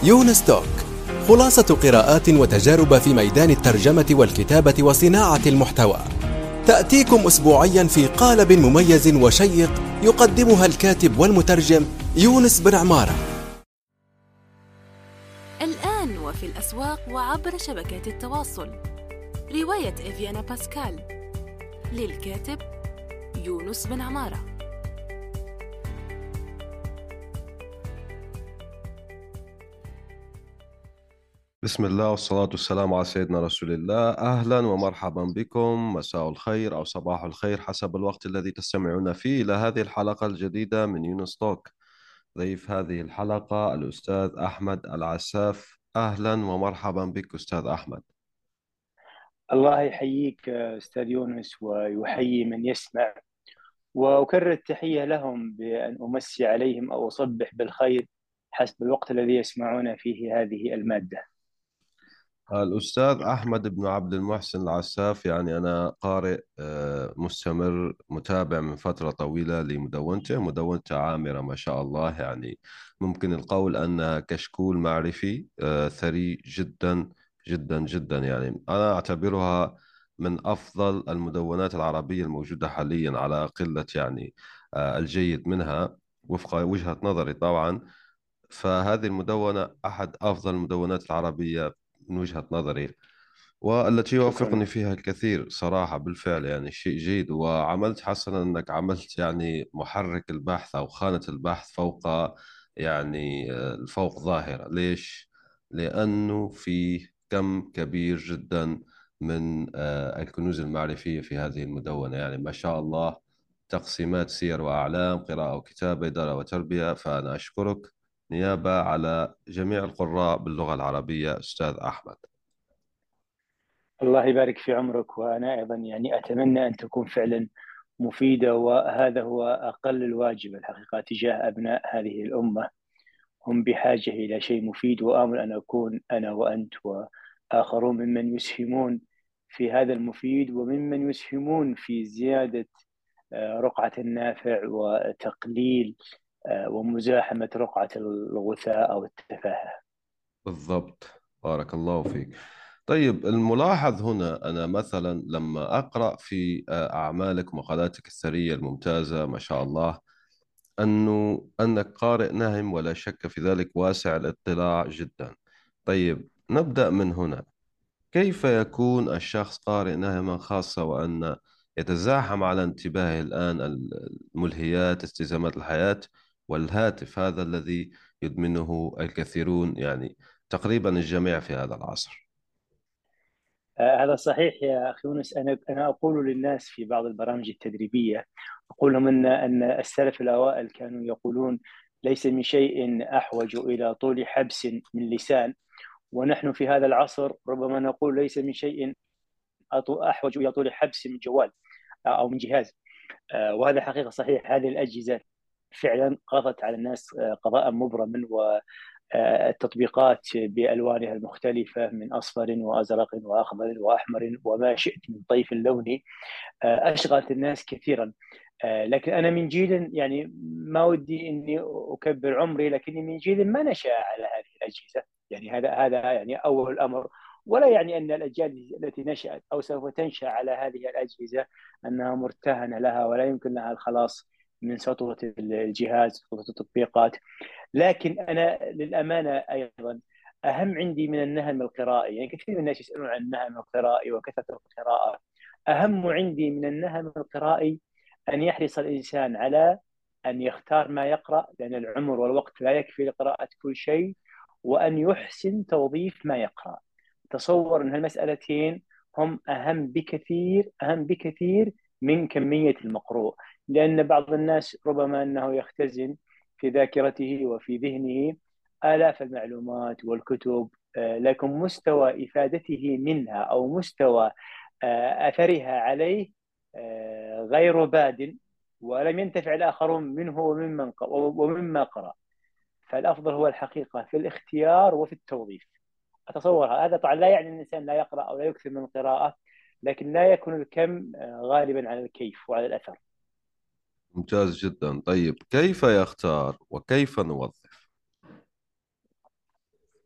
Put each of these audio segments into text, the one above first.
يونس توك، خلاصة قراءات وتجارب في ميدان الترجمة والكتابة وصناعة المحتوى، تأتيكم أسبوعيا في قالب مميز وشيق يقدمها الكاتب والمترجم يونس بن عمارة. الآن وفي الأسواق وعبر شبكات التواصل، رواية إفيانا باسكال للكاتب يونس بن عمارة. بسم الله والصلاة والسلام على سيدنا رسول الله. أهلا ومرحبا بكم، مساء الخير أو صباح الخير حسب الوقت الذي تستمعون فيه إلى هذه الحلقة الجديدة من يونس توك. ضيف هذه الحلقة الأستاذ أحمد العساف. أهلا ومرحبا بك أستاذ أحمد. الله يحييك أستاذ يونس ويحيي من يسمع، وأكرر التحية لهم بأن أمسي عليهم أو أصبح بالخير حسب الوقت الذي يسمعون فيه هذه المادة. الأستاذ أحمد بن عبد المحسن العساف، يعني أنا قارئ مستمر متابع من فترة طويلة لمدونته. مدونته عامرة ما شاء الله، يعني ممكن القول أنها كشكول معرفي ثري جدا جدا جدا. يعني أنا أعتبرها من أفضل المدونات العربية الموجودة حاليا، على قلة يعني الجيد منها وفق وجهة نظري طبعا. فهذه المدونة أحد أفضل المدونات العربية من وجهة نظري، والتي شكرا. يوافقني فيها الكثير صراحة. بالفعل يعني شيء جيد، وعملت حسنا أنك عملت يعني محرك البحث أو خانة البحث فوق يعني الفوق ظاهرة. ليش؟ لأنه فيه كم كبير جدا من الكنوز المعرفية في هذه المدونة. يعني ما شاء الله، تقسيمات سير وأعلام، قراءة وكتابة، إدارة وتربية. فأنا أشكرك نيابة على جميع القراء باللغة العربية أستاذ أحمد. الله يبارك في عمرك، وأنا أيضا يعني أتمنى أن تكون فعلا مفيدة، وهذا هو أقل الواجب الحقيقة تجاه أبناء هذه الأمة. هم بحاجة إلى شيء مفيد، وآمل أن أكون أنا وأنت وآخرون ممن يسهمون في هذا المفيد، وممن يسهمون في زيادة رقعة النافع وتقليل ومزاحمة رقعة الغثاء أو التفاهة. بالضبط، بارك الله فيك. طيب، الملاحظ هنا أنا مثلا لما أقرأ في أعمالك ومقالاتك الثرية الممتازة ما شاء الله، أنك قارئ نهم ولا شك في ذلك، واسع الاطلاع جدا. طيب، نبدأ من هنا. كيف يكون الشخص قارئ نهما، خاصة وأن يتزاحم على انتباهه الآن الملهيات، التزامات الحياة، والهاتف هذا الذي يدمنه الكثيرون، يعني تقريبا الجميع في هذا العصر؟ هذا صحيح يا أخي يونس. أنا أقول للناس في بعض البرامج التدريبية، أقول لهم أن السلف الأوائل كانوا يقولون: ليس من شيء أحوج إلى طول حبس من لسان. ونحن في هذا العصر ربما نقول: ليس من شيء أحوج إلى طول حبس من جوال أو من جهاز. وهذا حقيقة صحيح. هذه الأجهزة فعلا قضت على الناس قضاء مبرما، والتطبيقات بألوانها المختلفة من أصفر وأزرق وأخضر وأحمر وما شئت من طيف لوني أشغلت الناس كثيرا. لكن أنا من جيل، يعني ما ودي إني أكبر عمري، لكني من جيل ما نشأ على هذه الأجهزة. يعني هذا يعني أول الأمر. ولا يعني أن الأجيال التي نشأت أو سوف تنشأ على هذه الأجهزة أنها مرتهنة لها ولا يمكن لها الخلاص من سطوة الجهاز، سطوة التطبيقات. لكن أنا للأمانة أيضا أهم عندي من النهم القرائي. يعني كثير من الناس يسألون عن النهم القرائي وكثرة القراءة. أهم عندي من النهم القرائي أن يحرص الإنسان على أن يختار ما يقرأ، لأن العمر والوقت لا يكفي لقراءة كل شيء، وأن يحسن توظيف ما يقرأ. تصور أن هالمسألتين هم أهم بكثير من كمية المقروء. لأن بعض الناس ربما أنه يختزن في ذاكرته وفي ذهنه آلاف المعلومات والكتب، لكن مستوى إفادته منها أو مستوى أثرها عليه غير باد، ولم ينتفع الآخرون منه ومما قرأ. فالأفضل هو الحقيقة في الاختيار وفي التوظيف. أتصور هذا طبعا لا يعني أن الإنسان لا يقرأ أو لا يكثر من القراءة، لكن لا يكون الكم غالبا على الكيف وعلى الأثر. ممتاز جدا. طيب، كيف يختار وكيف نوظف؟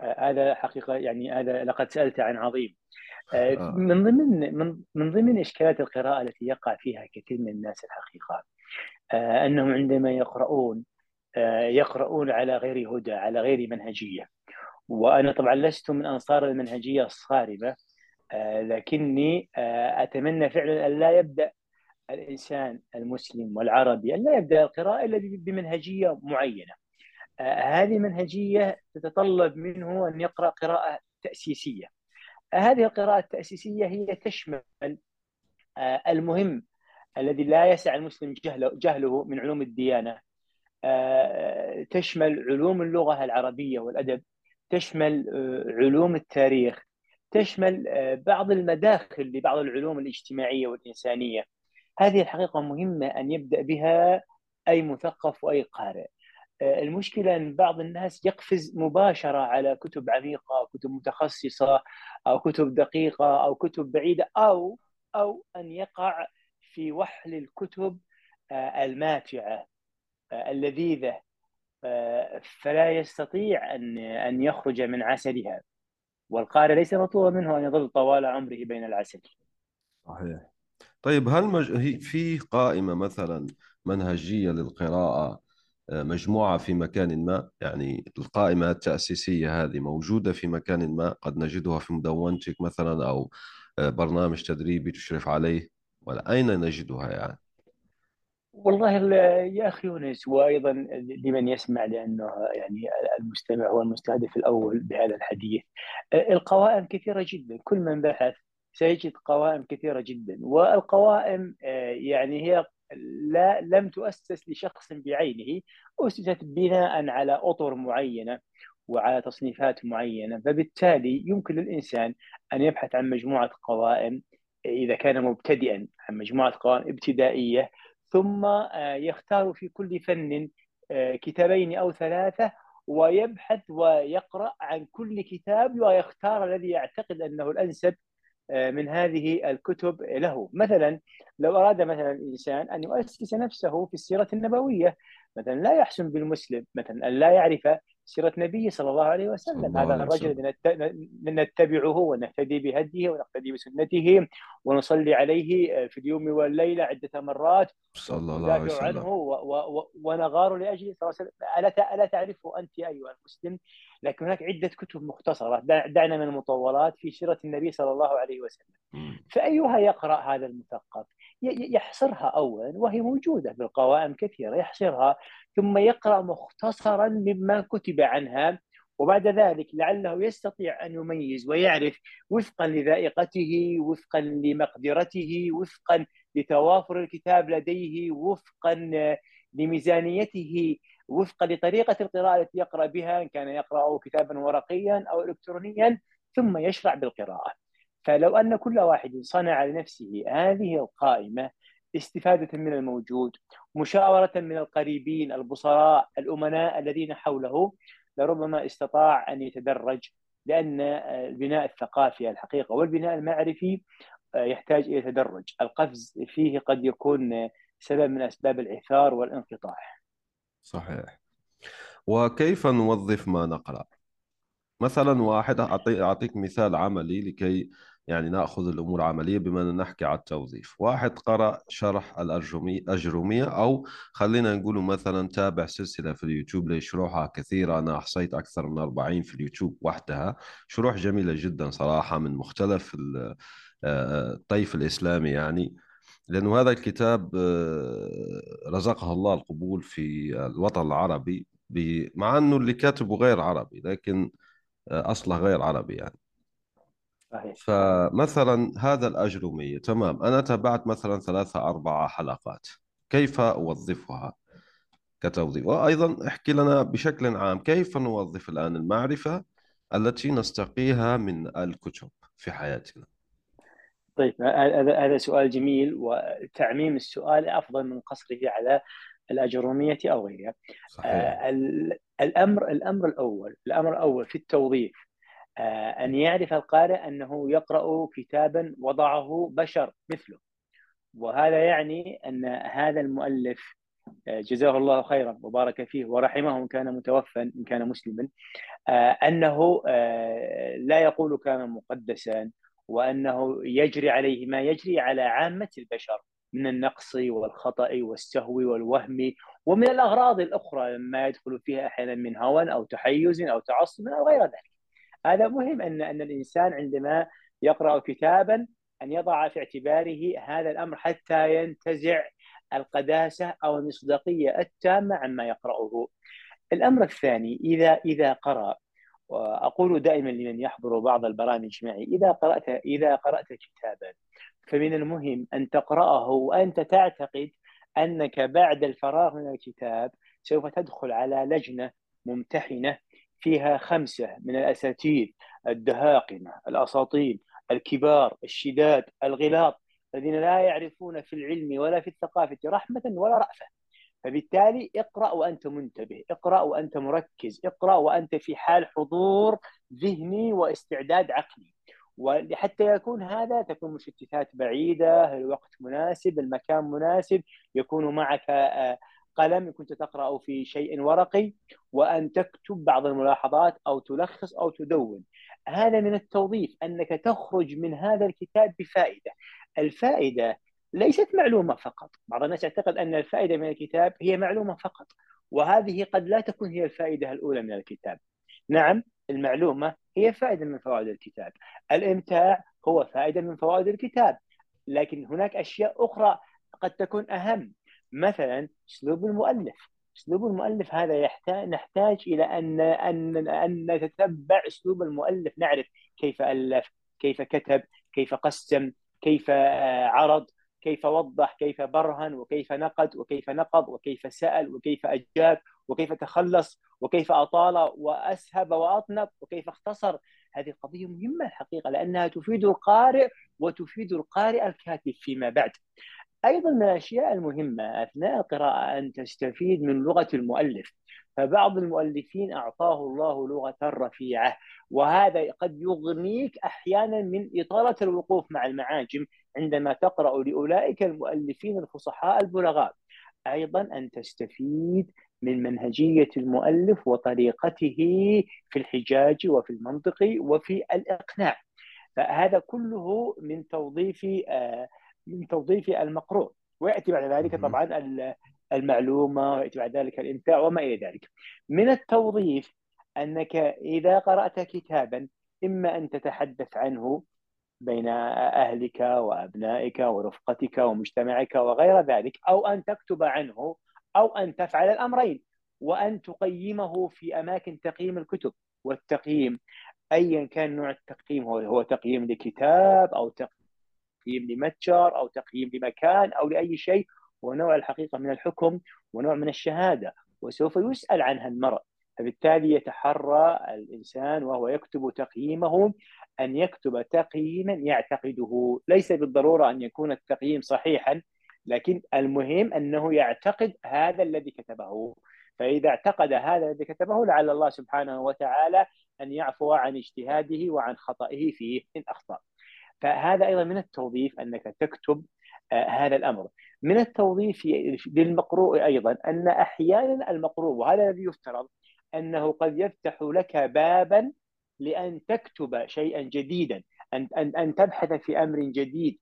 هذا حقيقة يعني هذا لقد سألت عن عظيم. آه. من ضمن إشكالات القراءة التي يقع فيها كثير من الناس الحقيقة، أنهم عندما يقرؤون على غير هدى، على غير منهجية. وأنا طبعا لست من أنصار المنهجية الصارمة، لكني أتمنى فعلا أن لا يبدأ الإنسان المسلم والعربي أن لا يبدأ القراءة إلا بمنهجية معينة. هذه المنهجية تتطلب منه أن يقرأ قراءة تأسيسية. هذه القراءة التأسيسية هي تشمل المهم الذي لا يسع المسلم جهله من علوم الديانة، تشمل علوم اللغة العربية والأدب، تشمل علوم التاريخ، تشمل بعض المداخل لبعض العلوم الاجتماعية والإنسانية. هذه الحقيقة مهمة أن يبدأ بها أي مثقف وأي قارئ. المشكلة أن بعض الناس يقفز مباشرة على كتب عميقة، كتب متخصصة، أو كتب دقيقة، أو كتب بعيدة، أو أن يقع في وحل الكتب الماتعة اللذيذة، فلا يستطيع أن يخرج من عسلها. والقارئ ليس مطلوب منه أن يظل طوال عمره بين العسل. صحيح. طيب هل في قائمة مثلا منهجية للقراءة مجموعة في مكان ما؟ يعني القائمة التأسيسية هذه موجودة في مكان ما، قد نجدها في مدونتك مثلا، أو برنامج تدريبي تشرف عليه، ولا أين نجدها يعني؟ والله يا أخي يونس، وأيضا لمن يسمع، لأنه يعني المستمع هو المستهدف الأول بهذا الحديث، القوائم كثيرة جدا. كل من بحث سيجد قوائم كثيرة جدا. والقوائم يعني هي لم تؤسس لشخص بعينه، أسست بناء على أطر معينة وعلى تصنيفات معينة. فبالتالي يمكن للإنسان أن يبحث عن مجموعة قوائم، إذا كان مبتدئا عن مجموعة قوائم ابتدائية، ثم يختار في كل فن كتابين أو ثلاثة، ويبحث ويقرأ عن كل كتاب ويختار الذي يعتقد أنه الأنسب من هذه الكتب له. مثلا لو أراد مثلا الإنسان أن يؤسس نفسه في السيرة النبوية، مثلا لا يحسن بالمسلم مثلا أن لا يعرف سيرة النبي صلى الله عليه صلى وسلم، الله هذا عليه الرجل وسلم. الذي نتبعه ونهتدي بهديه ونقتدي بسنته ونصلي عليه في اليوم والليلة عدة مرات، صلى الله عليه وندافع عنه وسلم. ونغار لأجله صلى الله عليه وسلم. ألا تعرفه أنت أيها المسلم؟ لكن هناك عدة كتب مختصرة، دعنا من المطولات، في سيرة النبي صلى الله عليه وسلم. مم. فأيها يقرأ هذا المثقف؟ يحصرها أولا، وهي موجودة في القوائم كثيرة، يحصرها ثم يقرأ مختصرا مما كتب عنها. وبعد ذلك لعله يستطيع أن يميز ويعرف وفقا لذائقته، وفقا لمقدرته، وفقا لتوافر الكتاب لديه، وفقا لميزانيته، وفقا لطريقة القراءة التي يقرأ بها، إن كان يقرأ كتابا ورقيا أو إلكترونيا، ثم يشرع بالقراءة. فلو أن كل واحد صنع لنفسه هذه القائمة، استفادة من الموجود، مشاورة من القريبين البصراء الأمناء الذين حوله، لربما استطاع أن يتدرج. لأن البناء الثقافي الحقيقة والبناء المعرفي يحتاج إلى تدرج. القفز فيه قد يكون سبب من أسباب الإعثار والانقطاع. صحيح. وكيف نوظف ما نقرأ؟ مثلا واحد، أعطيك مثال عملي لكي يعني نأخذ الأمور عملية بما أننا نحكي على التوظيف. واحد قرأ شرح الأجرومية، أو خلينا نقول مثلا تابع سلسلة في اليوتيوب لشروحها كثيرة، أنا أحصيت أكثر من 40 في اليوتيوب وحدها، شروح جميلة جدا صراحة من مختلف الطيف الإسلامي يعني. لأنه هذا الكتاب رزقه الله القبول في الوطن العربي، مع أنه اللي كاتبه غير عربي، لكن أصله غير عربي يعني. صحيح. فمثلا هذا الأجرومية، تمام، أنا تابعت مثلا 3 4 حلقات، كيف أوظفها كتوظيف؟ وأيضا احكي لنا بشكل عام كيف نوظف الآن المعرفة التي نستقيها من الكتب في حياتنا. طيب، هذا سؤال جميل، وتعميم السؤال أفضل من قصره على الأجرومية أو غيرها. صحيح. الأمر الأول في التوظيف، أن يعرف القارئ أنه يقرأ كتابا وضعه بشر مثله. وهذا يعني أن هذا المؤلف جزاه الله خيرا وبارك فيه ورحمه إن كان متوفى إن كان مسلما، أنه لا يقول كان مقدسا، وأنه يجري عليه ما يجري على عامة البشر من النقص والخطأ والسهو والوهم ومن الأغراض الأخرى ما يدخل فيها أحيانا من هوى أو تحيز أو تعصب أو غير ذلك. هذا مهم أن الإنسان عندما يقرأ كتابا أن يضع في اعتباره هذا الأمر حتى ينتزع القداسة أو المصداقية التامة عما يقرأه. الأمر الثاني، إذا قرأ، وأقول دائما لمن يحضر بعض البرامج معي، إذا قرأت كتابا فمن المهم أن تقرأه وأنت تعتقد أنك بعد الفراغ من الكتاب سوف تدخل على لجنة ممتحنة فيها 5 من الأساتذة الدهاقمة الأساطين الكبار الشداد الغلاظ الذين لا يعرفون في العلم ولا في الثقافة رحمة ولا رأفة. فبالتالي اقرأ وأنت منتبه، اقرأ وأنت مركز، اقرأ وأنت في حال حضور ذهني واستعداد عقلي. وحتى يكون هذا تكون مشتتات بعيدة، الوقت مناسب، المكان مناسب، يكون معك قلم كنت تقرأ في شيء ورقي، وأن تكتب بعض الملاحظات أو تلخص أو تدون. هذا من التوظيف، أنك تخرج من هذا الكتاب بفائدة. الفائدة ليست معلومة فقط. بعض الناس يعتقد أن الفائدة من الكتاب هي معلومة فقط، وهذه قد لا تكون هي الفائدة الأولى من الكتاب. نعم، المعلومة هي فائدة من فوائد الكتاب، الإمتاع هو فائدة من فوائد الكتاب، لكن هناك أشياء أخرى قد تكون أهم. مثلا أسلوب المؤلف. أسلوب المؤلف هذا نحتاج إلى أن نتتبع أسلوب المؤلف، نعرف كيف ألف، كيف كتب، كيف قسم، كيف عرض، كيف وضح، كيف برهن، وكيف نقد، وكيف نقض، وكيف سأل، وكيف أجاب، وكيف تخلص، وكيف أطال وأسهب وأطنب، وكيف اختصر. هذه قضية مهمة الحقيقة، لأنها تفيد القارئ وتفيد القارئ الكاتب فيما بعد. أيضا من الأشياء المهمة أثناء القراءة أن تستفيد من لغة المؤلف. فبعض المؤلفين أعطاه الله لغة رفيعة، وهذا قد يغنيك أحيانا من إطالة الوقوف مع المعاجم عندما تقرأ لأولئك المؤلفين الفصحاء البلغاء. أيضا أن تستفيد من منهجية المؤلف وطريقته في الحجاج وفي المنطق وفي الإقناع. فهذا كله من توظيف المقروء، ويأتي بعد ذلك مهم. طبعا المعلومة، ويأتي بعد ذلك الإمتاع وما إلى ذلك. من التوظيف أنك إذا قرأت كتابا إما أن تتحدث عنه بين أهلك وأبنائك ورفقتك ومجتمعك وغير ذلك، أو أن تكتب عنه، أو أن تفعل الأمرين، وأن تقيمه في أماكن تقييم الكتب. والتقييم أيا كان نوع التقييم، هو تقييم لكتاب أو تقييم لمتجر أو تقييم لمكان أو لأي شيء، ونوع الحقيقة من الحكم ونوع من الشهادة، وسوف يسأل عنها المرء. فبالتالي يتحرى الإنسان وهو يكتب تقييمه أن يكتب تقييما يعتقده، ليس بالضرورة أن يكون التقييم صحيحا، لكن المهم أنه يعتقد هذا الذي كتبه. فإذا اعتقد هذا الذي كتبه لعل الله سبحانه وتعالى أن يعفو عن اجتهاده وعن خطئه فيه إن أخطأ. فهذا أيضا من التوظيف أنك تكتب هذا الأمر. من التوظيف للمقروء أيضا أن أحيانا المقروء، وهذا الذي يفترض، أنه قد يفتح لك بابا لأن تكتب شيئا جديدا، أن تبحث في أمر جديد،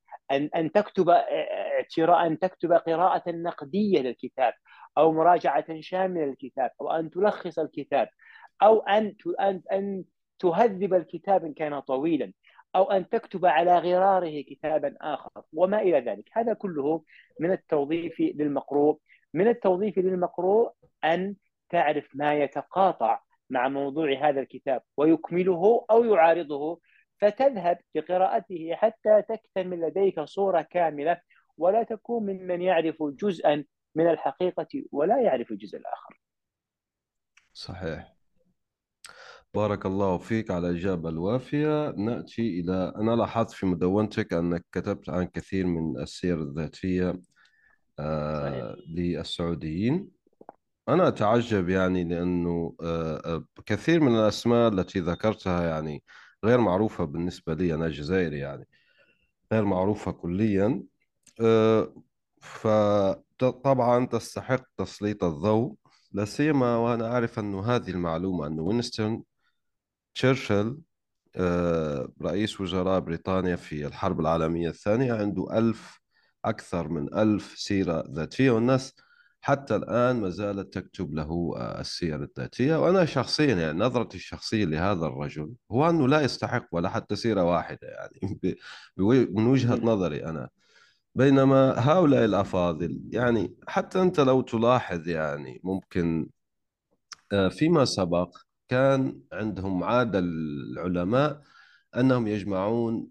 أن تكتب قراءة نقدية للكتاب، أو مراجعة شاملة للكتاب، أو أن تلخص الكتاب، أو أن تهذب الكتاب إن كان طويلا، أو أن تكتب على غراره كتابا آخر وما إلى ذلك. هذا كله من التوظيف للمقروء. من التوظيف للمقروء أن تعرف ما يتقاطع مع موضوع هذا الكتاب ويكمله أو يعارضه، فتذهب لقراءته حتى تكتمل لديك صورة كاملة، ولا تكون ممن يعرف جزءا من الحقيقة ولا يعرف الجزء الآخر. صحيح. بارك الله فيك على الإجابة الوافية. نأتي إلى، أنا لاحظت في مدونتك أنك كتبت عن كثير من السير الذاتية صحيح. للسعوديين. أنا أتعجب يعني لأنه كثير من الأسماء التي ذكرتها يعني غير معروفة بالنسبة لي، أنا جزائري يعني، غير معروفة كليا. آه، فطبعا تستحق تسليط الضوء، لا سيما وأنا أعرف أن هذه المعلومة أن وينستون تشرشل رئيس وزراء بريطانيا في الحرب العالمية الثانية عنده أكثر من 1000 سيرة ذاتية، والناس حتى الآن ما زالت تكتب له السير الذاتية. وأنا شخصيا يعني نظرتي الشخصية لهذا الرجل هو أنه لا يستحق ولا حتى سيرة واحدة يعني من وجهة نظري أنا. بينما هؤلاء الأفاضل يعني حتى أنت لو تلاحظ يعني ممكن فيما سبق كان عندهم عادة العلماء أنهم يجمعون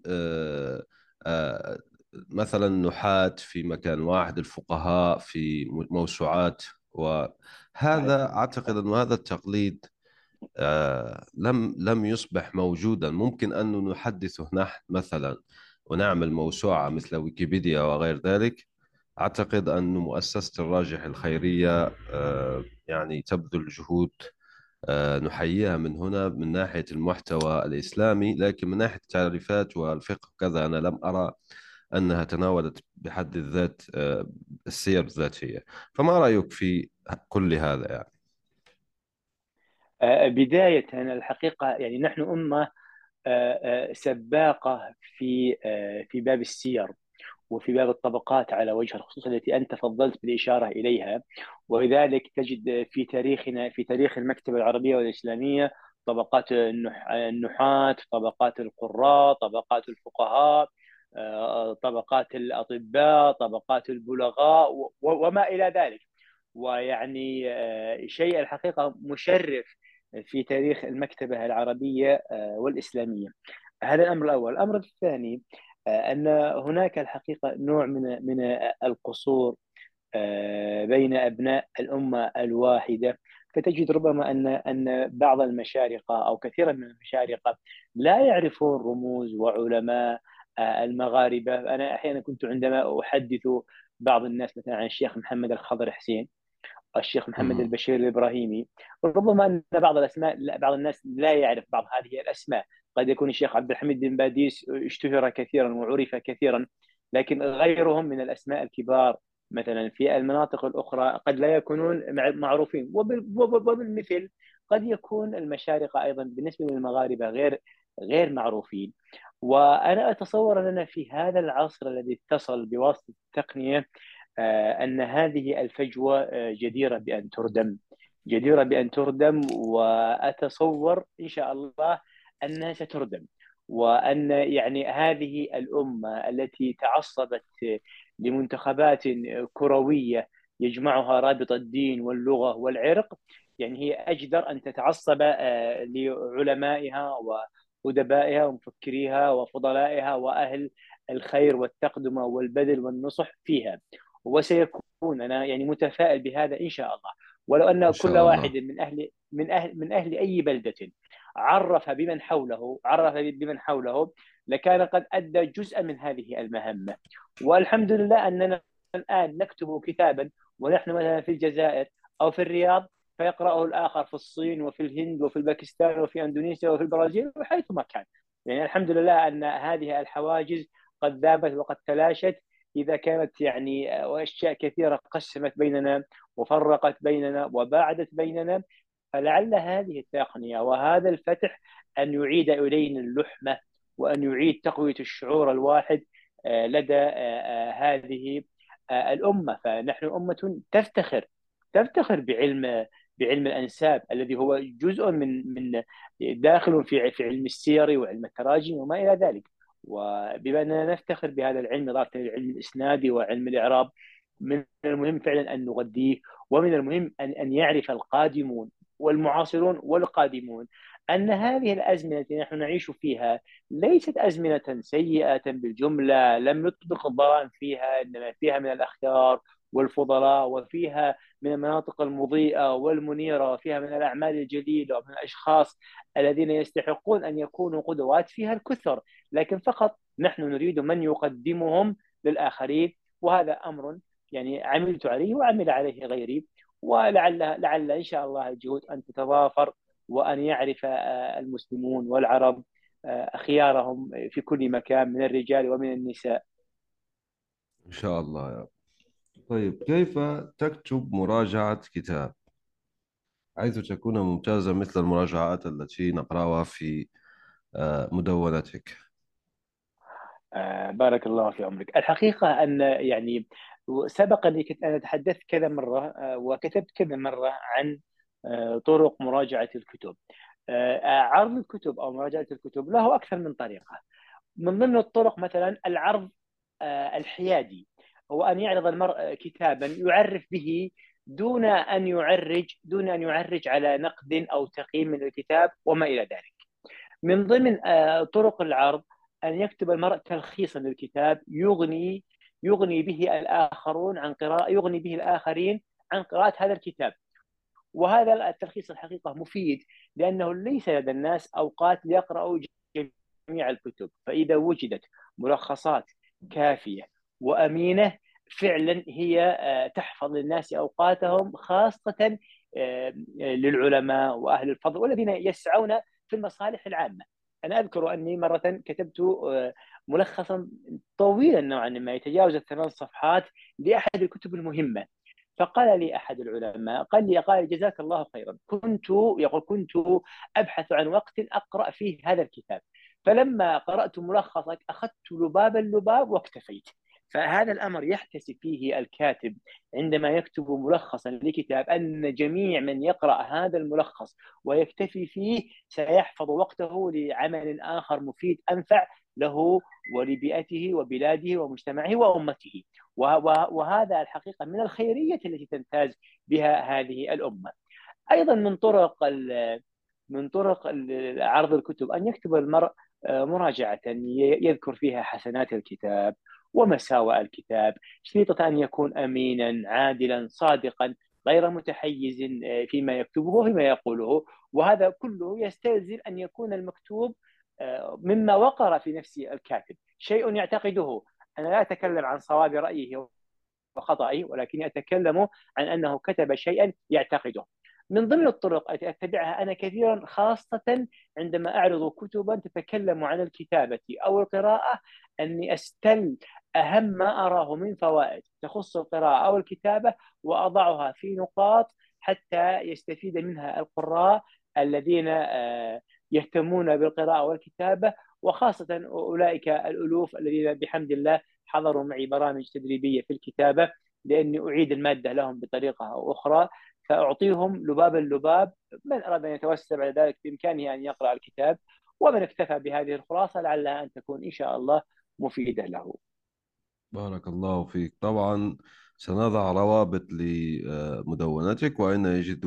مثلا نحاة في مكان واحد، الفقهاء في موسوعات. صحيح. وهذا أعتقد أن هذا التقليد لم يصبح موجودا. ممكن أن نحدثه نحن مثلا ونعمل موسوعة مثل ويكيبيديا وغير ذلك. أعتقد أن مؤسسة الراجح الخيرية يعني تبذل جهود نحييها من هنا من ناحية المحتوى الإسلامي، لكن من ناحية التعريفات والفقه كذا أنا لم أرى أنها تناولت بحد الذات السير الذاتية. فما رأيك في كل هذا يعني؟ بداية الحقيقة يعني نحن أمة سباقة في باب السير وفي باب الطبقات على وجه الخصوص التي أنت فضلت بالإشارة إليها. ولذلك تجد في تاريخنا، في تاريخ المكتبة العربية والإسلامية، طبقات النحاة، طبقات القراء، طبقات الفقهاء، طبقات الأطباء، طبقات البلغاء وما إلى ذلك. ويعني شيء الحقيقة مشرف في تاريخ المكتبة العربية والإسلامية. هذا الأمر الأول. الأمر الثاني أن هناك الحقيقة نوع من القصور بين أبناء الأمة الواحدة. فتجد ربما أن بعض المشارقة أو كثيرا من المشارقة لا يعرفون رموز وعلماء المغاربة. أنا أحيانا كنت عندما أحدث بعض الناس مثلا عن الشيخ محمد الخضر حسين، الشيخ محمد مم. البشير الإبراهيمي، ربما أن بعض الأسماء، لا، بعض الناس لا يعرف بعض هذه الأسماء. قد يكون الشيخ عبد الحميد بن باديس اشتهر كثيرا وعرف كثيرا، لكن غيرهم من الأسماء الكبار مثلا في المناطق الأخرى قد لا يكونون معروفين. وبالمثل قد يكون المشارقة أيضا بالنسبة للمغاربة غير معروفين. وأنا أتصور أننا في هذا العصر الذي اتصل بواسطة التقنية أن هذه الفجوة جديرة بأن تردم، جديرة بأن تردم. وأتصور إن شاء الله أنها ستردم، وأن يعني هذه الأمة التي تعصبت لمنتخبات كروية يجمعها رابط الدين واللغة والعرق، يعني هي أجدر أن تتعصب لعلمائها وأدبائها ومفكريها وفضلائها وأهل الخير والتقدمة والبذل والنصح فيها. وسيكون، انا يعني متفائل بهذا ان شاء الله. ولو إن ان كل شاء واحد الله. من اهل اي بلده عرف بمن حوله لكان قد ادى جزءا من هذه المهمه. والحمد لله اننا الان نكتب كتابا ونحن مثلا في الجزائر او في الرياض، فيقرأه الآخر في الصين وفي الهند وفي الباكستان وفي أندونيسيا وفي البرازيل وحيثما كان. يعني الحمد لله أن هذه الحواجز قد ذابت وقد تلاشت، إذا كانت يعني وأشياء كثيرة قسمت بيننا وفرقت بيننا وباعدت بيننا. فلعل هذه التقنية وهذا الفتح أن يعيد إلينا اللحمة وأن يعيد تقوية الشعور الواحد لدى هذه الأمة. فنحن أمة تفتخر بعلم الأنساب الذي هو جزء من داخل في علم السير وعلم التراجم وما إلى ذلك. وبما أننا نفتخر بهذا العلم إضافة للعلم الإسنادي وعلم الإعراب، من المهم فعلا أن نغذيه. ومن المهم أن يعرف القادمون والمعاصرون والقادمون أن هذه الأزمنة التي نحن نعيش فيها ليست أزمنة سيئة بالجملة، لم يطبق الظلام فيها، إنما فيها من الأخيار والفضلاء، وفيها من المناطق المضيئة والمنيرة، وفيها من الأعمال الجليلة ومن الأشخاص الذين يستحقون أن يكونوا قدوات فيها الكثر. لكن فقط نحن نريد من يقدمهم للآخرين. وهذا أمر يعني عملت عليه وعمل عليه غيري. ولعل إن شاء الله الجهود أن تتضافر وأن يعرف المسلمون والعرب خيارهم في كل مكان من الرجال ومن النساء. إن شاء الله يا رب. طيب، كيف تكتب مراجعة كتاب حيث تكون ممتازة مثل المراجعات التي نقرأها في مدونتك؟ بارك الله في عمرك. الحقيقة أن يعني سبق لي أنا تحدثت كذا مرة وكتبت كذا مرة عن طرق مراجعة الكتب. عرض الكتب أو مراجعة الكتب له أكثر من طريقة. من ضمن الطرق مثلا العرض الحيادي، هو أن يعرض المرء كتابا يعرف به دون أن يعرج على نقد أو تقييم من الكتاب وما إلى ذلك. من ضمن طرق العرض أن يكتب المرء تلخيصا للكتاب يغني به الآخرون عن قراءة يغني به الآخرين عن قراءة هذا الكتاب. وهذا التلخيص الحقيقة مفيد، لأنه ليس لدى الناس أوقات ليقرأوا جميع الكتب، فإذا وجدت ملخصات كافية وأمينة فعلا هي تحفظ للناس أوقاتهم، خاصة للعلماء وأهل الفضل والذين يسعون في المصالح العامة. أنا أذكر أني مرة كتبت ملخصا طويلا نوعا ما يتجاوز ال8 صفحات لأحد الكتب المهمة. فقال لي أحد العلماء، قال جزاك الله خيرا، كنت أبحث عن وقت أقرأ فيه هذا الكتاب، فلما قرأت ملخصك أخذت لباب اللباب واكتفيت. فهذا الأمر يحتسب فيه الكاتب عندما يكتب ملخصا لكتاب أن جميع من يقرأ هذا الملخص ويكتفي فيه سيحفظ وقته لعمل آخر مفيد أنفع له ولبيئته وبلاده ومجتمعه وأمته. وهذا الحقيقة من الخيرية التي تمتاز بها هذه الأمة. أيضا من طرق عرض الكتب أن يكتب المرء مراجعة يذكر فيها حسنات الكتاب ومساوئ الكتاب، شريطة أن يكون أمينا عادلا صادقا غير متحيز فيما يكتبه وفيما يقوله. وهذا كله يستلزم أن يكون المكتوب مما وقر في نفس الكاتب، شيء يعتقده. أنا لا أتكلم عن صواب رأيه وخطئه، ولكن أتكلم عن أنه كتب شيئا يعتقده. من ضمن الطرق التي أتبعها أنا كثيرا، خاصة عندما أعرض كتبا تتكلم عن الكتابة أو القراءة، أني أستل أهم ما أراه من فوائد تخص القراءة أو الكتابة وأضعها في نقاط حتى يستفيد منها القراء الذين يهتمون بالقراءة والكتابة، وخاصة أولئك الألوف الذين بحمد الله حضروا معي برامج تدريبية في الكتابة، لأني أعيد المادة لهم بطريقة أو أخرى، فأعطيهم لباب اللباب. من أراد أن يتوسع بعد ذلك بإمكانه أن يقرأ الكتاب، ومن اكتفى بهذه الخلاصة لعلها أن تكون إن شاء الله مفيدة له. بارك الله فيك. طبعا سنضع روابط لمدونتك وأين يجد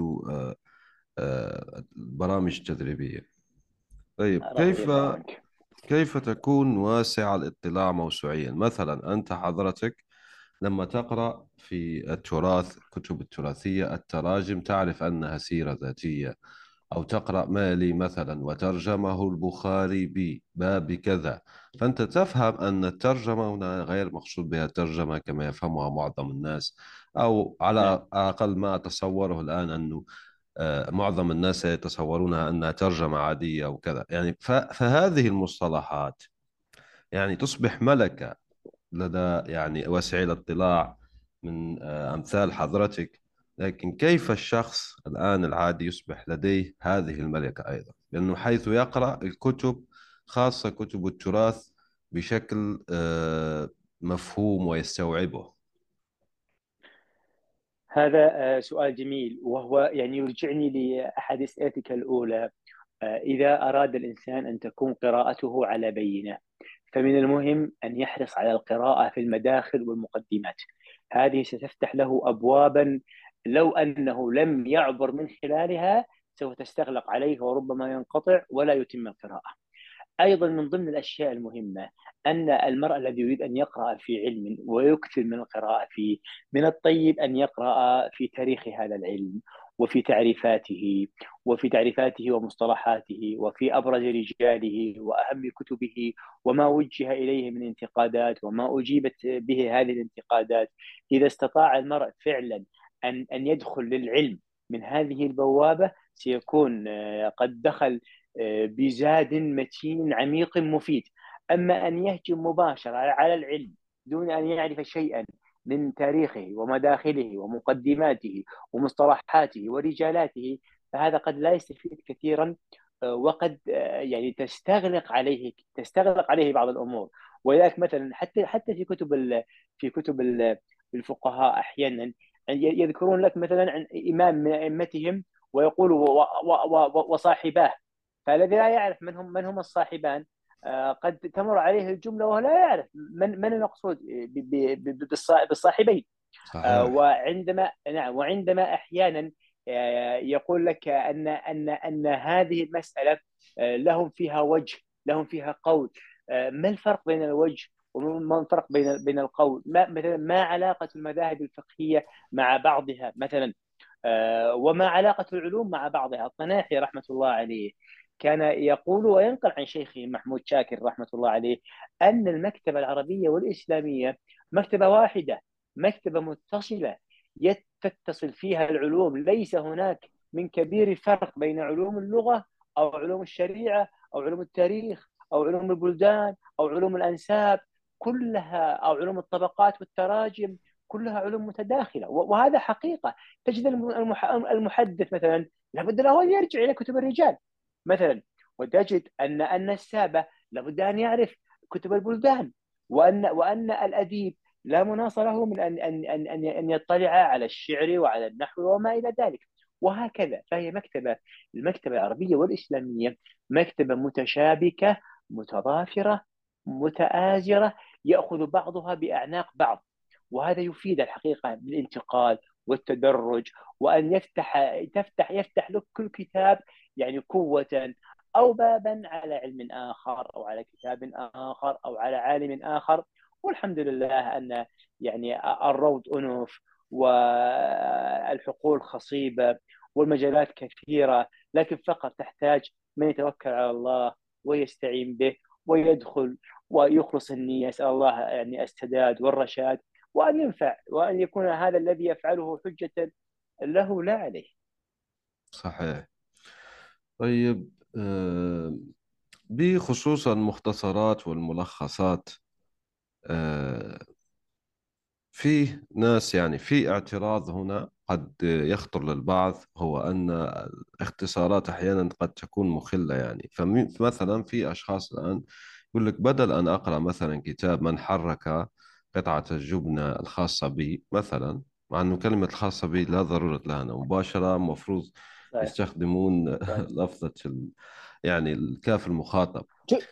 برامج تدريبية. طيب، الله يرضى عنك. كيف تكون واسع الاطلاع موسوعيا؟ مثلا أنت حضرتك لما تقرأ في التراث، كتب التراثية، التراجم، تعرف أنها سيرة ذاتية، أو تقرأ مالي مثلا وترجمه البخاري بباب كذا، فأنت تفهم أن الترجمة هنا غير مقصود بها الترجمة كما يفهمها معظم الناس، أو نعم. على أقل ما أتصوره الآن أنه معظم الناس يتصورونها أنها ترجمة عادية أو كذا. يعني فهذه المصطلحات يعني تصبح ملكة لدى يعني واسعي الاطلاع من أمثال حضرتك. لكن كيف الشخص الآن العادي يصبح لديه هذه الملكة أيضا؟ لأنه حيث يقرأ الكتب، خاصة كتب التراث، بشكل مفهوم ويستوعبه. هذا سؤال جميل، وهو يعني يرجعني لأحد أسئلتك الأولى. إذا أراد الإنسان أن تكون قراءته على بينة، فمن المهم أن يحرص على القراءة في المداخل والمقدمات. هذه ستفتح له أبوابا لو أنه لم يعبر من خلالها سوف تستغلق عليه وربما ينقطع ولا يتم القراءة. أيضا من ضمن الأشياء المهمة أن المرء الذي يريد أن يقرأ في علم ويكثر من القراءة فيه، من الطيب أن يقرأ في تاريخ هذا العلم وفي تعريفاته ومصطلحاته وفي أبرز رجاله وأهم كتبه وما وجه إليه من انتقادات وما أجيبت به هذه الانتقادات. إذا استطاع المرء فعلا أن يدخل للعلم من هذه البوابة، سيكون قد دخل بزاد متين عميق مفيد. أما أن يهجم مباشرة على العلم دون أن يعرف شيئا من تاريخه ومداخله ومقدماته ومصطلحاته ورجالاته، فهذا قد لا يستفيد كثيرا، وقد يعني تستغلق عليه بعض الامور. ولذلك مثلا حتى في كتب الفقهاء احيانا يذكرون لك مثلا عن امام من ائمتهم ويقول وصاحباه. فالذي لا يعرف من هم الصاحبان قد تمر عليه الجمله وهو لا يعرف من المقصود بالصاحبين. صحيح. وعندما احيانا يقول لك ان هذه المساله لهم فيها قول. ما الفرق بين الوجه وما الفرق بين القول؟ مثلا ما علاقه المذاهب الفقهيه مع بعضها مثلا؟ وما علاقة العلوم مع بعضها؟ الطناحي رحمة الله عليه كان يقول وينقل عن شيخه محمود شاكر رحمة الله عليه أن المكتبة العربية والإسلامية مكتبة واحدة، مكتبة متصلة تتصل فيها العلوم. ليس هناك من كبير فرق بين علوم اللغة أو علوم الشريعة أو علوم التاريخ أو علوم البلدان أو علوم الأنساب، كلها أو علوم الطبقات والتراجم، كلها علوم متداخلة. وهذا حقيقة. تجد المحدث مثلا لابد له ان يرجع الى كتب الرجال مثلا، وتجد ان السابه لابد ان يعرف كتب البلدان، وان الاديب لا مناص له من ان يطلع على الشعر وعلى النحو وما الى ذلك. وهكذا فهي المكتبه العربيه والاسلاميه مكتبه متشابكه متضافره متآزره، ياخذ بعضها باعناق بعض. وهذا يفيد الحقيقه بالانتقال والتدرج، وأن يفتح لك كل كتاب يعني قوة أو بابا على علم آخر أو على كتاب آخر أو على عالم آخر. والحمد لله أن يعني الروض أنف والحقول خصيبة والمجالات كثيرة، لكن فقط تحتاج من يتوكل على الله ويستعين به ويدخل ويخلص النية. أسأل الله يعني السداد والرشاد، وأن ينفع، وأن يكون هذا الذي يفعله حجة له لا عليه. صحيح. طيب، بخصوص المختصرات والملخصات، آه، في ناس يعني في اعتراض هنا قد يخطر للبعض، هو أن الاختصارات أحيانا قد تكون مخلة. يعني فمثلا في أشخاص الآن يقول لك بدل أن أقرأ مثلا كتاب من حرك قطعة الجبنة الخاصة بي مثلا، مع أنه كلمة الخاصة بي لا ضرورة لها أنا مباشرة، مفروض صحيح. يستخدمون صحيح. لفظة يعني الكاف المخاطب.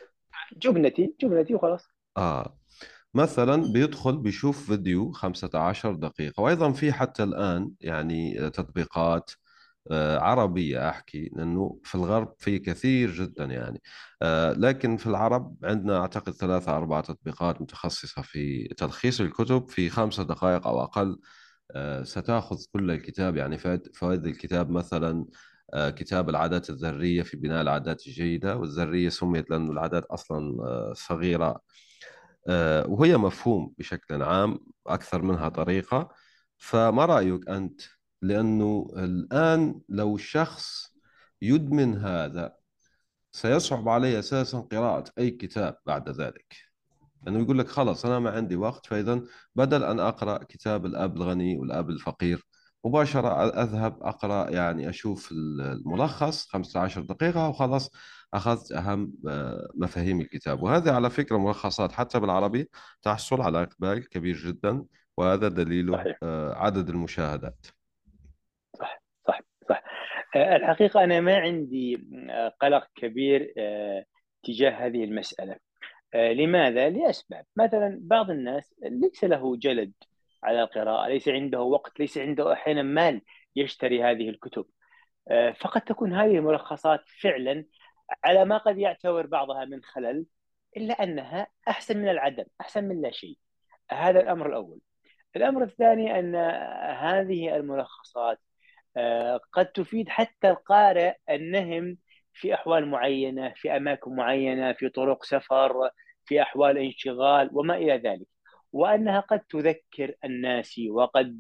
جبنتي وخلاص. آه مثلا بيدخل بيشوف فيديو 15 دقيقة، وأيضا في حتى الآن يعني تطبيقات عربية، أحكي لأنه في الغرب في كثير جدا يعني، لكن في العرب عندنا أعتقد 3 4 تطبيقات متخصصة في تلخيص الكتب في 5 دقائق أو أقل. ستأخذ كل الكتاب، يعني فوائد الكتاب مثلا، كتاب العادات الذرية في بناء العادات الجيدة، والذرية سميت لأن العادات أصلا صغيرة، وهي مفهوم بشكل عام أكثر منها طريقة. فما رأيك أنت؟ لأنه الآن لو الشخص يدمن هذا سيصعب عليه أساسا قراءة أي كتاب بعد ذلك، لأنه يقول لك خلاص أنا ما عندي وقت، فإذا بدل أن أقرأ كتاب الأب الغني والأب الفقير مباشرة أذهب أقرأ، يعني أشوف الملخص 15 دقيقة وخلاص أخذت أهم مفاهيم الكتاب. وهذه على فكرة ملخصات حتى بالعربي تحصل على إقبال كبير جدا، وهذا دليله صحيح. عدد المشاهدات. صح. صح. صح. الحقيقة أنا ما عندي قلق كبير تجاه هذه المسألة. لماذا؟ لأسباب. مثلا بعض الناس ليس له جلد على القراءة، ليس عنده وقت، ليس عنده أحيانا مال يشتري هذه الكتب. فقد تكون هذه الملخصات فعلا على ما قد يعتبر بعضها من خلل، إلا أنها أحسن من العدم، أحسن من لا شيء. هذا الأمر الأول. الأمر الثاني أن هذه الملخصات قد تفيد حتى القارئ النهم في أحوال معينة، في أماكن معينة، في طرق سفر، في أحوال انشغال وما إلى ذلك. وأنها قد تذكر الناس، وقد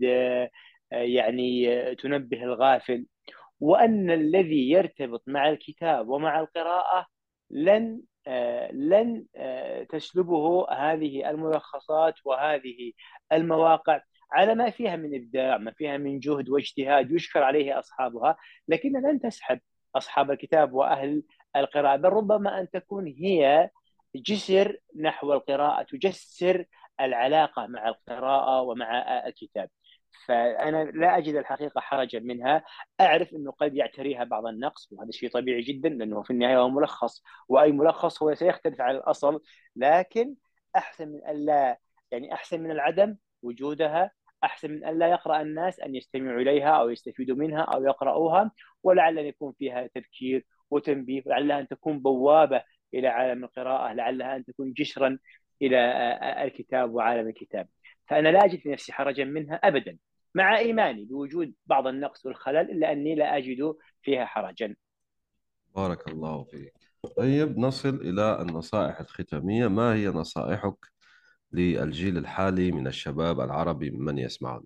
يعني تنبه الغافل. وأن الذي يرتبط مع الكتاب ومع القراءة لن لن تسلبه هذه الملخصات وهذه المواقع على ما فيها من إبداع، ما فيها من جهد واجتهاد يشكر عليه أصحابها، لكن لن تسحب أصحاب الكتاب وأهل القراءة، بل ربما أن تكون هي جسر نحو القراءة، تجسر العلاقة مع القراءة ومع الكتاب. فأنا لا أجد الحقيقة حرجا منها. أعرف أنه قد يعتريها بعض النقص، وهذا شيء طبيعي جدا، لأنه في النهاية هو ملخص، وأي ملخص هو سيختلف عن الأصل، لكن أحسن من ألا، يعني أحسن من العدم وجودها، أحسن من ألا يقرأ الناس أن يستمعوا إليها أو يستفيدوا منها أو يقرأوها، ولعل أن يكون فيها تذكير وتنبيه، ولعلها أن تكون بوابة إلى عالم القراءة، لعلها أن تكون جسرا إلى الكتاب وعالم الكتاب. فأنا لا أجد في نفسي حرجا منها أبدا، مع إيماني بوجود بعض النقص والخلل، إلا أني لا أجد فيها حرجا. بارك الله فيك. طيب نصل إلى النصائح الختامية. ما هي نصائحك للجيل الحالي من الشباب العربي ممن يسمعون؟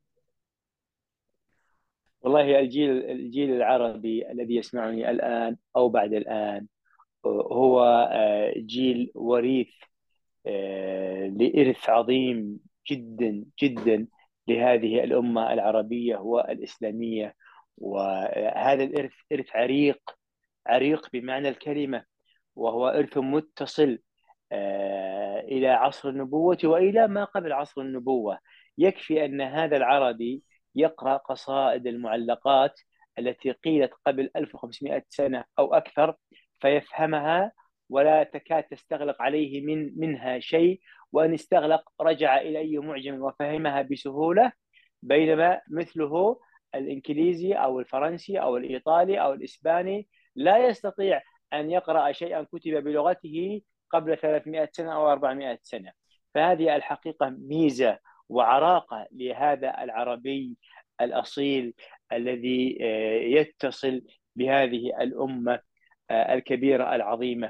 والله الجيل العربي الذي يسمعني الآن أو بعد الآن هو جيل وريث لإرث عظيم جدا جدا لهذه الأمة العربية والإسلامية. وهذا الإرث إرث عريق، عريق بمعنى الكلمة، وهو إرث متصل إلى عصر النبوة وإلى ما قبل عصر النبوة. يكفي أن هذا العربي يقرأ قصائد المعلقات التي قيلت قبل 1500 سنة أو أكثر فيفهمها، ولا تكاد تستغلق عليه منها شيء، وأن استغلق رجع إلى أي معجم وفهمها بسهولة، بينما مثله الإنجليزي أو الفرنسي أو الإيطالي أو الإسباني لا يستطيع أن يقرأ شيئا كتب بلغته قبل 300 سنة أو 400 سنة. فهذه الحقيقة ميزة وعراقة لهذا العربي الأصيل الذي يتصل بهذه الأمة الكبيرة العظيمة.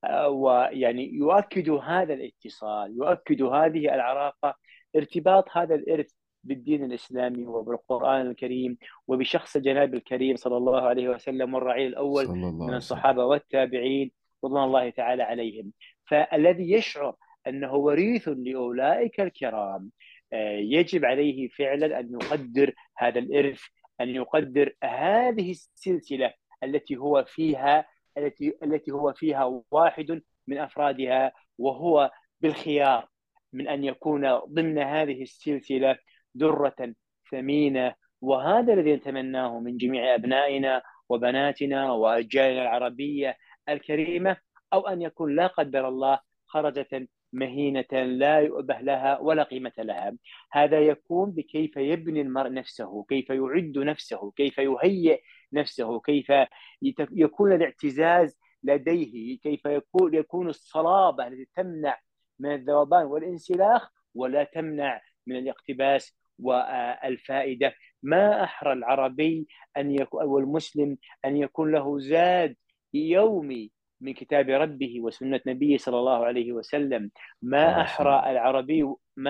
ويعني يؤكد هذا الاتصال، يؤكد هذه العراقة، ارتباط هذا الإرث بالدين الإسلامي وبالقرآن الكريم وبشخص جناب الكريم صلى الله عليه وسلم والرعيل الأول صلى الله من عليه وسلم. الصحابة والتابعين رضوان الله تعالى عليهم. فالذي يشعر أنه وريث لأولئك الكرام يجب عليه فعلا أن يقدر هذا الإرث، أن يقدر هذه السلسلة التي هو فيها، التي هو فيها واحد من أفرادها، وهو بالخيار من أن يكون ضمن هذه السلسلة درة ثمينة. وهذا الذي نتمناه من جميع أبنائنا وبناتنا وأجيالنا العربية الكريمة، أو أن يكون لا قدر الله خرجة مهينة لا يؤبه لها ولا قيمة لها. هذا يكون بكيف يبني المرء نفسه، كيف يعد نفسه، كيف يهيئ نفسه، كيف يكون الاعتزاز لديه، كيف يكون الصلابة التي تمنع من الذوبان والانسلاخ ولا تمنع من الاقتباس والفائدة. ما أحرى العربي أن يكون، أو المسلم، أن يكون له زاد يومي من كتاب ربه وسنة نبيه صلى الله عليه وسلم. ما أحرى العربي،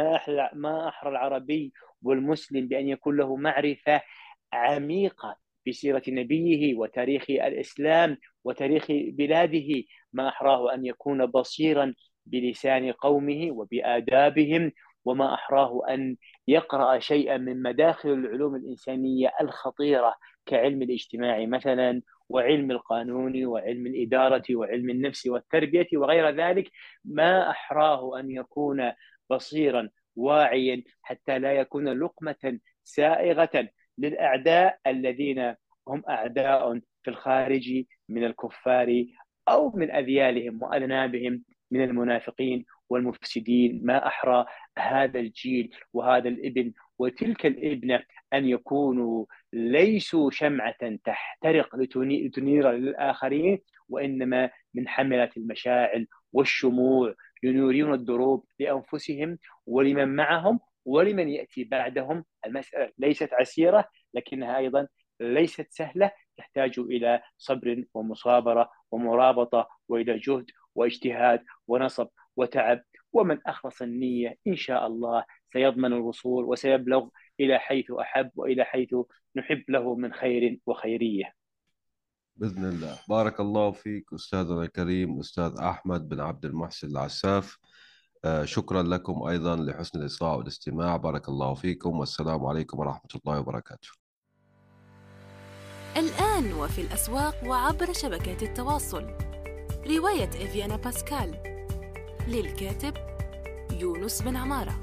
ما أحرى العربي والمسلم بأن يكون له معرفة عميقة بسيرة نبيه وتاريخ الإسلام وتاريخ بلاده. ما أحراه أن يكون بصيرا بلسان قومه وبآدابهم، وما أحراه أن يقرأ شيئا من مداخل العلوم الإنسانية الخطيرة كعلم الاجتماع مثلا، وعلم القانون وعلم الإدارة وعلم النفس والتربية وغير ذلك. ما أحراه أن يكون بصيرا واعيا حتى لا يكون لقمة سائغة للأعداء الذين هم أعداء في الخارج من الكفار أو من أذيالهم وأذنابهم من المنافقين والمفسدين. ما أحرى هذا الجيل وهذا الابن وتلك الابنة أن يكونوا ليسوا شمعة تحترق لتنير للآخرين، وإنما من حملة المشاعل والشموع ينيرون الدروب لأنفسهم ولمن معهم ولمن يأتي بعدهم. المسألة ليست عسيرة، لكنها أيضا ليست سهلة، تحتاج إلى صبر ومصابرة ومرابطة، وإلى جهد واجتهاد ونصب وتعب. ومن أخلص النية إن شاء الله سيضمن الوصول وسيبلغ إلى حيث أحب وإلى حيث نحب له من خير وخيرية. بإذن الله. بارك الله فيك أستاذنا الكريم الأستاذ أحمد بن عبد المحسن العساف. شكرا لكم أيضا لحسن الإصغاء والاستماع. بارك الله فيكم، والسلام عليكم ورحمة الله وبركاته. الآن وفي الأسواق وعبر شبكات التواصل، رواية إفيانا باسكال للكاتب يونس بن عمارة.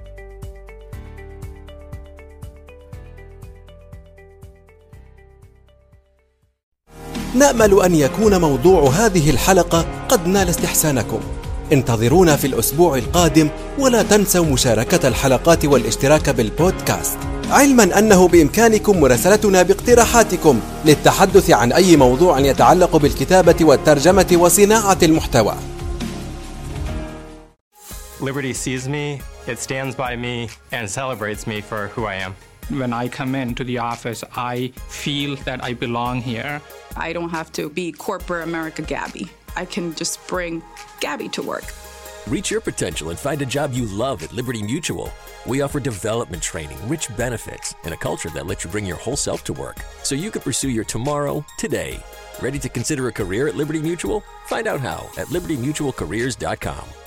نأمل أن يكون موضوع هذه الحلقة قد نال استحسانكم. انتظرونا في الأسبوع القادم، ولا تنسوا مشاركة الحلقات والاشتراك بالبودكاست، علما أنه بإمكانكم مراسلتنا باقتراحاتكم للتحدث عن أي موضوع يتعلق بالكتابة والترجمة وصناعة المحتوى. Liberty sees me, it stands by me, and celebrates me for who I am. When I come into the office, I feel that I belong here. I don't have to be corporate America Gabby. I can just bring Gabby to work. Reach your potential and find a job you love at Liberty Mutual. We offer development training, rich benefits, and a culture that lets you bring your whole self to work, so you can pursue your tomorrow today. Ready to consider a career at Liberty Mutual? Find out how at libertymutualcareers.com.